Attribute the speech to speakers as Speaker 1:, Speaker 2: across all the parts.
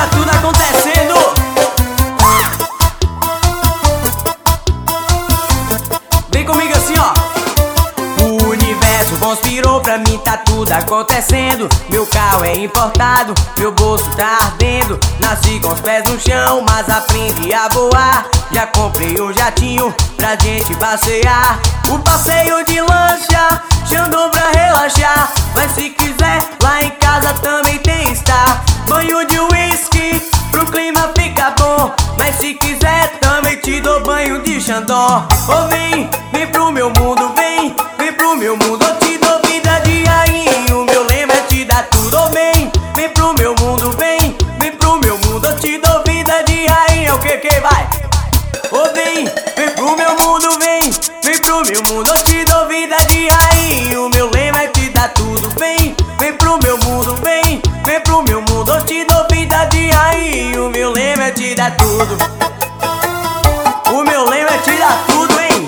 Speaker 1: tá tudo acontecendo. Vem comigo assim, ó. O universo conspirou pra mim, tá tudo acontecendo. Meu carro é importado, meu bolso tá ardendo. Nasci com os pés no chão, mas aprendi a voar. Já comprei um jatinho pra gente passear. O passeio de lancha, Xandão pra relaxar. Mas se quiser, lá em casa também tem Star. Banho de whisky, pro clima ficar bom. Mas se quiser, também te dou banho de Xandó. Ô vem, vem pro meu mundo, vem, vem pro meu mundo. Eu te dou vida de rainha, o meu lema é te dar tudo. Ô vem, vem pro meu mundo, vem, vem pro meu mundo. Eu te dou vida de rainha, o que vai? Ô vem, vem pro meu mundo, vem, vem pro meu mundo. Eu te dou vida de rainha, o meu lema é te dar tudo. Vem, vem pro meu mundo, vem, vem pro meu mundo. Eu te dou vida de rainha, o meu lema é te dar tudo. O meu lema é te dar tudo, hein?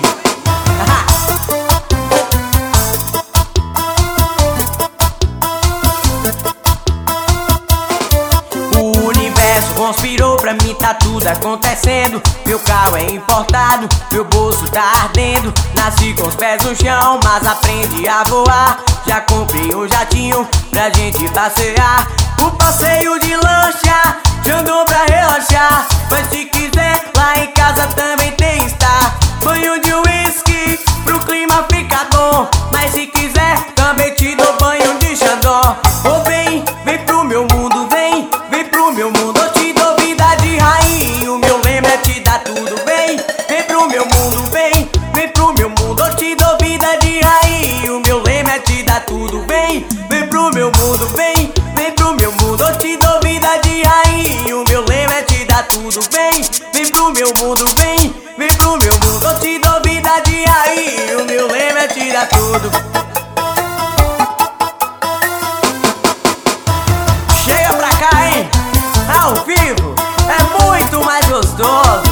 Speaker 1: O universo conspirou pra mim, tá tudo acontecendo. Meu carro é importado, meu bolso tá ardendo. Nasci com os pés no chão, mas aprendi a voar. Já comprei um jatinho pra gente passear. O passeio de lancha, Xandão pra relaxar. Mas se quiser, lá em casa também tem Star. Banho de whisky, pro clima ficar bom. Mas se quiser, também te dou banho de Xandó. Ô vem, vem pro meu mundo, vem, vem pro meu mundo. Eu te dou vida de rainha, o meu lema é te dar tudo. Vem, vem pro meu mundo, vem, vem pro meu mundo. Eu te dou vida de rainha, o meu lema é te dar tudo. Vem, vem pro meu mundo, vem, vem pro meu mundo. Eu te dou vida de rainha, o meu lema é te dar tudo. Vem, vem pro meu mundo, vem, vem pro meu mundo. Eu te dou vida de rainha, o meu lema é te dar tudo. Chega pra cá, hein? Ao vivo é muito mais gostoso.